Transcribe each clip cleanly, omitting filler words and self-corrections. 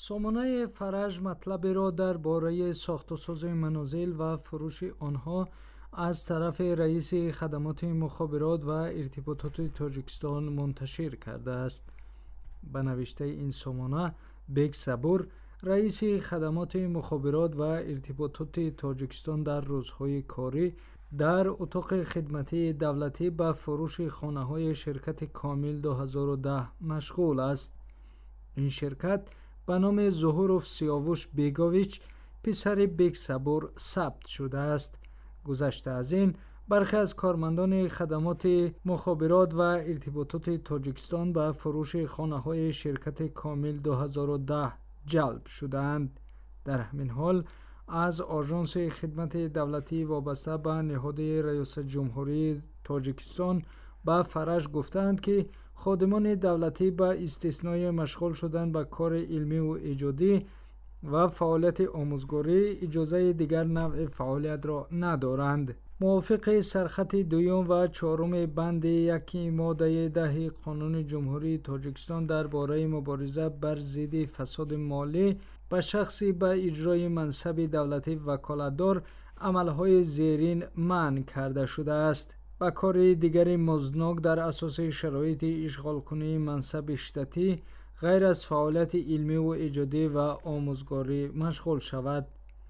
سامانه فرج مطلبی را در باره ساخت و ساز منازل و فروش آنها از طرف رئیس خدمات مخابرات و ارتباطات تاجیکستان منتشر کرده است. به نوشته این سامانه، بیگ صبور، رئیس خدمات مخابرات و ارتباطات تاجیکستان در روزهای کاری در اتاق خدمتی دولتی به فروش خانه‌های شرکت کامل 2010 مشغول است. این شرکت به نام ظهوروف سیاووش بیگاویچ پسر بیگ صبور ثبت شده است. گذشته از این، برخی از کارمندان خدمات مخابرات و ارتباطات تاجیکستان به فروش خانه‌های شرکت کامل 2010 جلب شدند. در همین حال، از آژانس خدمت دولتی وابسته به نهاد ریاست جمهوری تاجیکستان به فرج گفتند که خادمان دولتی به استثنای مشغول شدن به کار علمی و ایجادی و فعالیت آموزگاری اجازه دیگر نوع فعالیت را ندارند. موافق سرخط دوم و چهارم بند 1 ماده 10 قانون جمهوری تاجیکستان درباره مبارزه بر ضد فساد مالی به شخصی به اجرای منصب دولتی وکالتدار عملهای زیرین منع کرده شده است. به کار دیگری مزدناک در اساس شرایط اشغال کنی منصب اشتاتی غیر از فعالیت علمی و ایجادی و آموزگاری مشغول شود.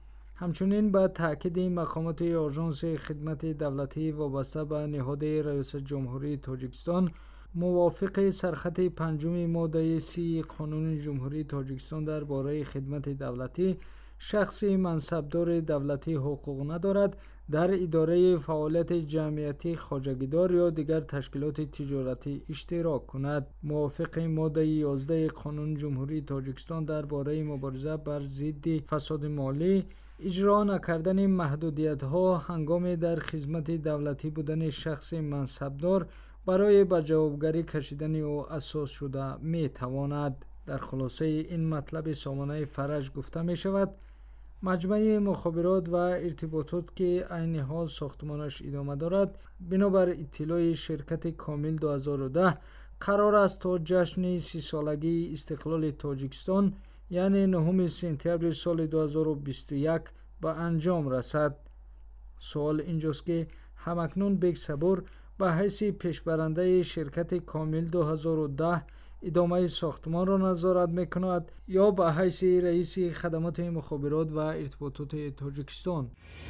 همچنین به تأکید مقامات آژانس خدمت دولتی وابسته به نهاد ریاست جمهوری تاجیکستان، موافق سرخط پنجم ماده 30 قانون جمهوری تاجیکستان درباره خدمت دولتی، شخصی منصبدار دولتی حقوق ندارد در اداره فعالیت جمعیتی خواجگیدار یا دیگر تشکیلات تجارتی اشتراک کند. موافق ماده 11 قانون جمهوری تاجیکستان درباره مبارزه بر ضد فساد مالی، اجرا نکردن محدودیت‌ها هنگام در خدمت دولتی بودن شخص منصبدار برای به جوابگری کشیدن او اساس شده می‌تواند. در خلاصه این مطلب سامانه فرج گفته می شود: مجمع مخابرات و ارتباطات که عین حال ساختمانش ادامه دارد، بنابر اطلاع شرکت کامل 2010 قرار است تا جشن 30 سالگی استقلال تاجیکستان یعنی 9 سپتامبر سال 2021 به انجام رسد. سوال اینجاست که همکنون بیگ صبور به حیث پیشبرنده شرکت کامل 2010 ادامه ساختمان را نظارت میکند یا به حیث رئیس خدمات مخابرات و ارتباطات تاجیکستان.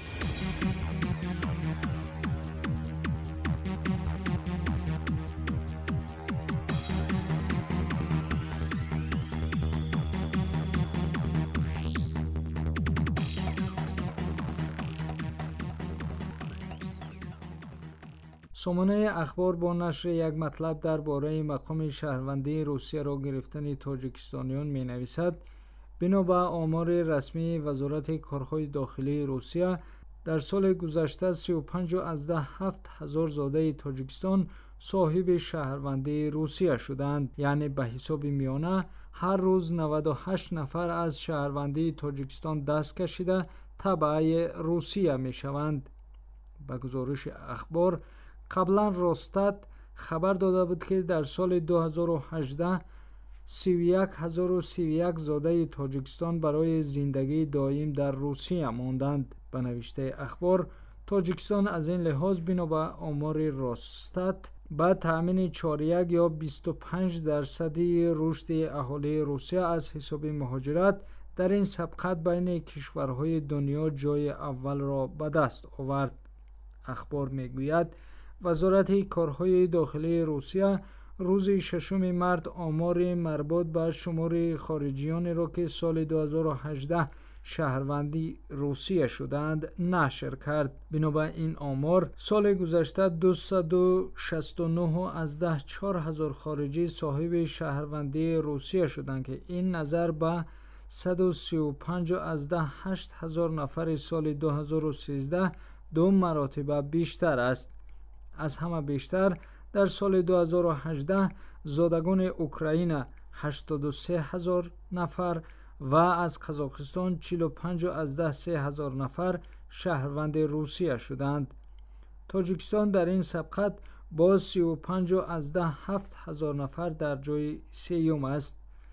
سامانه اخبار با نشر یک مطلب درباره مقام شهروندی روسیه را گرفتن تاجیکستانیان می نویسد: بنا به آمار رسمی وزارت کارهای داخلی روسیه، در سال گذشته 35.7 زاده تاجیکستان صاحب شهروندی روسیه شدند. یعنی به حساب میانه هر روز 98 نفر از شهروندی تاجیکستان دست کشیده تبع روسیه می شوند. به گزارش اخبار، قبلا روستات خبر داده بود که در سال 2018 31,031 زاده تاجیکستان برای زندگی دائم در روسیه ماندند. به نوشته اخبار، تاجیکستان از این لحاظ بنا به آمار روستات با تأمین 4.1 یا 25% رشد اهالی روسیه از حساب مهاجرت در این سبقت بین کشورهای دنیا جای اول را به دست آورد. اخبار میگوید وزارت کارهای داخلی روسیه روز 6 مارس آمار مربوط به شمار خارجیانی را که سال 2018 شهروندی روسیه شدند نشر کرد. بنابر این آمار، سال گذشته 269,400 خارجی صاحب شهروندی روسیه شدند که این نظر به 135,800 نفر سال 2013 دو مراتب بیشتر است. از همه بیشتر در سال 2018 زادگان اوکراین 83,000 نفر و از قزاقستان 45,000 نفر شهروند روسیه شدند. تاجیکستان در این سبقت با 35,007 نفر در جای سوم است.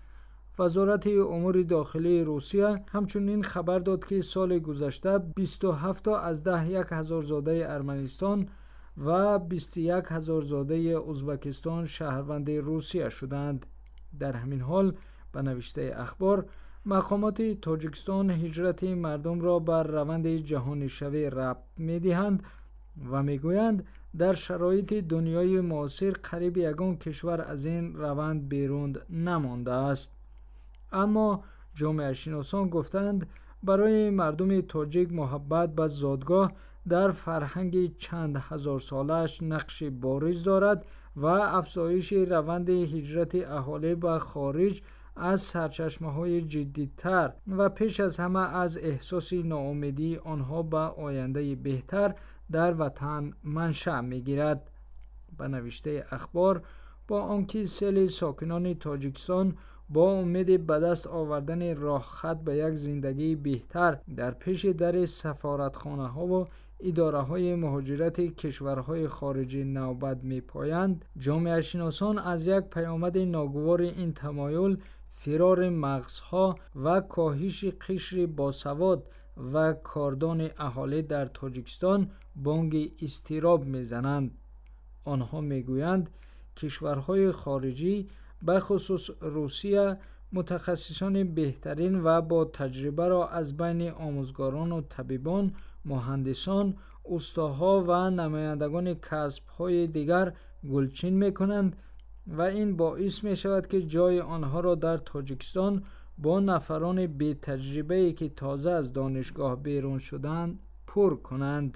وزارت امور داخلی روسیه همچنین خبر داد که سال گذشته 27 از 10,000 زاده ارمنستان و 21,000 زاده ازبکستان شهروند روسیه شدند. در همین حال به نوشته اخبار، مقامات تاجیکستان هجرت مردم را بر روند جهانی شوی ربط می‌دهند و میگویند در شرایط دنیای معاصر قریب یگان کشور از این روند بیرون نمانده است. اما جامعه شناسان گفتند برای مردم تاجیک محبت به زادگاه در فرهنگ چند هزار سالش نقش بارز دارد و افزایش روند هجرت اهالی به خارج از سرچشمه‌های جدی‌تر و پیش از همه از احساس ناامیدی آنها به آینده بهتر در وطن منشأ می‌گیرد. به نوشته اخبار، با آنکه سیل ساکنان تاجیکستان با امید به دست آوردن راه خط به یک زندگی بهتر در پیش در سفارتخانه‌ها و اداره‌های مهاجرت کشورهای خارجی نوبت می‌پایند، جامعه شناسان از یک پیامد ناگوار این تمایل، فرار مغزها و کاهش قشر باسواد و کاردان اهالی در تاجیکستان بانگ اضطراب می‌زنند. آنها می‌گویند کشورهای خارجی به خصوص روسیه متخصصان بهترین و با تجربه را از بین آموزگاران و طبیبان، مهندسان، استادها و نمایندگان کسب‌های دیگر گلچین می‌کنند و این باعث می‌شود که جای آنها را در تاجیکستان با نفران بی تجربه‌ای که تازه از دانشگاه بیرون شدند پر کنند.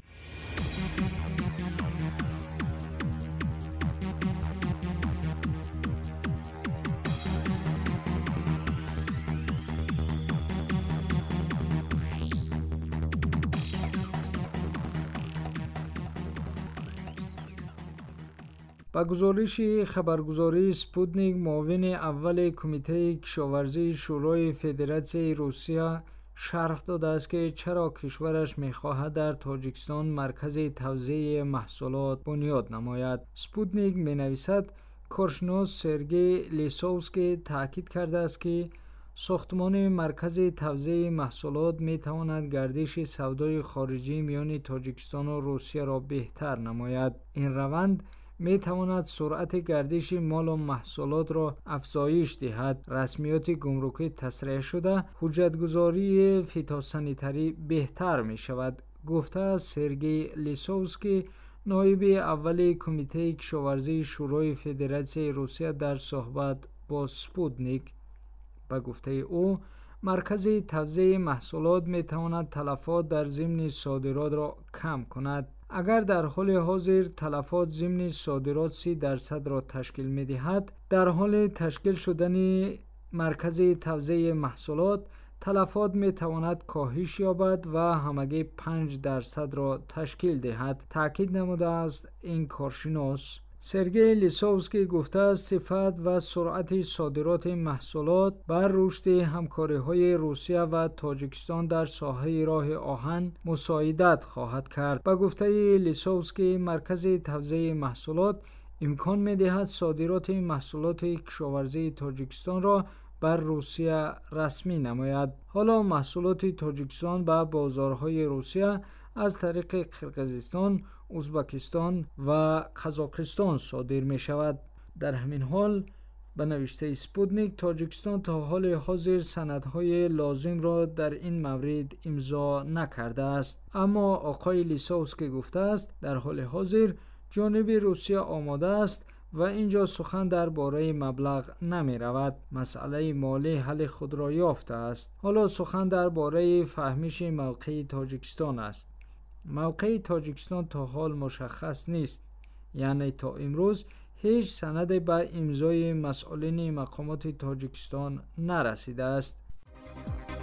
با گزارش خبرگزاری سپوتنیک، معاون اول کمیته کشاورزی شورای فدراسیون روسیه شرح داده است که چرا کشورش می‌خواهد در تاجیکستان مرکز توزیع محصولات بنیاد نماید. سپوتنیک می‌نویسد کارشناس سرگئی لیسوفسکی تاکید کرده است که ساختمان مرکز توزیع محصولات می‌تواند گردش سودای خارجی میان تاجیکستان و روسیه را بهتر نماید. این روند می‌تواند سرعت گردش مال و محصولات را افزایش دهد، رسمیات گمرکی تسریع شده، حجتگزاری فیتوسانیتری بهتر می‌شود، گفته سرگئی لیسوفسکی، نایب اول کمیته کشاورزی شورای فدراسیون روسیه در صحبت با سپوتنیک. به گفته او، مرکز توزیع محصولات می‌تواند تلفات در ضمن صادرات را کم کند. اگر در حال حاضر تلفات ضمن صادرات 30% را تشکیل می‌دهد، در حال تشکیل شدن مرکز توزیع محصولات تلفات می‌تواند کاهش یابد و همگی 5% را تشکیل دهد، تاکید نموده است این کارشناس. سرگئی لیسوفسکی گفته است صفت و سرعت صادرات محصولات بر رشد همکاری‌های روسیه و تاجیکستان در ساحه راه آهن مساعدت خواهد کرد. به گفته لیسوفسکی، مرکز توزیع محصولات امکان می‌دهد صادرات محصولات کشاورزی تاجیکستان را بر روسیه رسمی نماید. حالا محصولات تاجیکستان به بازارهای روسیه از طریق قرقیزستان، ازبکستان و قزاقستان صادر می شود. در همین حال به نوشته سپوتنیک، تاجیکستان تا حال حاضر سندهای لازم را در این مورد امضا نکرده است. اما آقای لیسوفسکی گفته است در حال حاضر جانب روسیه آماده است و اینجا سخن درباره مبلغ نمی رود. مسئله مالی حل خود را یافته است. حالا سخن درباره فهمیش موقع تاجیکستان است. موقع تاجیکستان تا حال مشخص نیست، یعنی تا امروز هیچ سند به امضای مسئولین مقامات تاجیکستان نرسیده است.